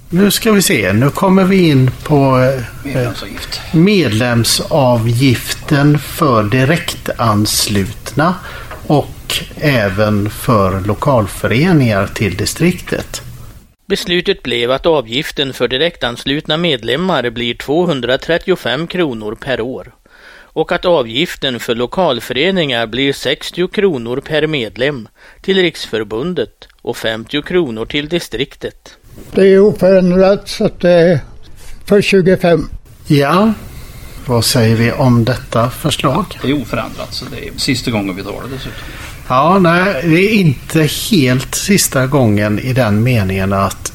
Nu ska vi se. Nu kommer vi in på medlemsavgiften för direktanslutna och även för lokalföreningar till distriktet. Beslutet blev att avgiften för direktanslutna medlemmar blir 235 kronor per år och att avgiften för lokalföreningar blir 60 kronor per medlem till Riksförbundet och 50 kronor till distriktet. Det är oförändrat så att det är för 25. Ja, vad säger vi om detta förslag? Ja, det är oförändrat så det är sista gången vi tar det dessutom. Ja, nej, det är inte helt sista gången i den meningen att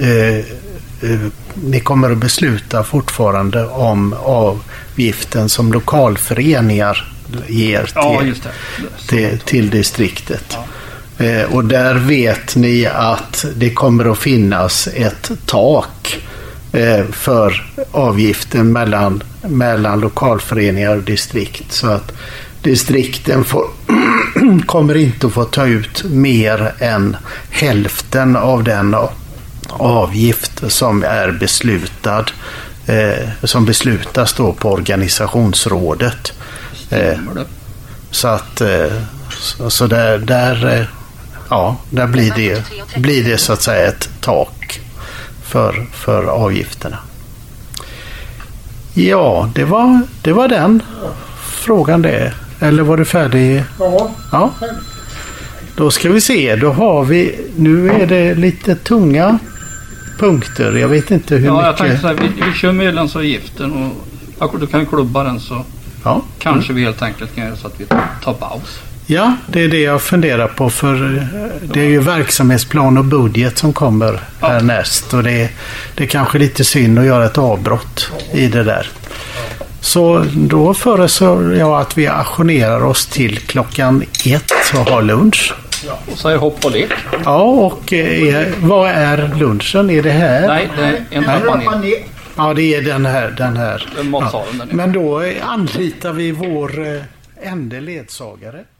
ni kommer att besluta fortfarande om avgiften som lokalföreningar ger till distriktet. Ja. Och där vet ni att det kommer att finnas ett tak för avgiften mellan lokalföreningar och distrikt, så att distrikten kommer inte att få ta ut mer än hälften av den avgift som är beslutad, som beslutas då på organisationsrådet. Så att så där blir det så att säga ett tak för avgifterna. Ja, det var den frågan det. Eller var du färdig? Ja. Då ska vi se. Då har vi, nu är det lite tunga punkter. Jag vet inte hur mycket. Jag tänkte så här, vi kör medlemsavgiften och du kan klubba den så kanske vi helt enkelt kan göra så att vi tar paus. Ja, det är det jag funderar på, för det är ju verksamhetsplan och budget som kommer härnäst och det är kanske lite synd att göra ett avbrott i det där. Så då föreslår jag att vi ajournerar oss till 1:00 och har lunch. Ja, och så är hopp och lek. Ja, och vad är lunchen? Är det här? Nej, det är en panel. Ja, det är den här. Ja. Men då anlitar vi vår enda ledsagare.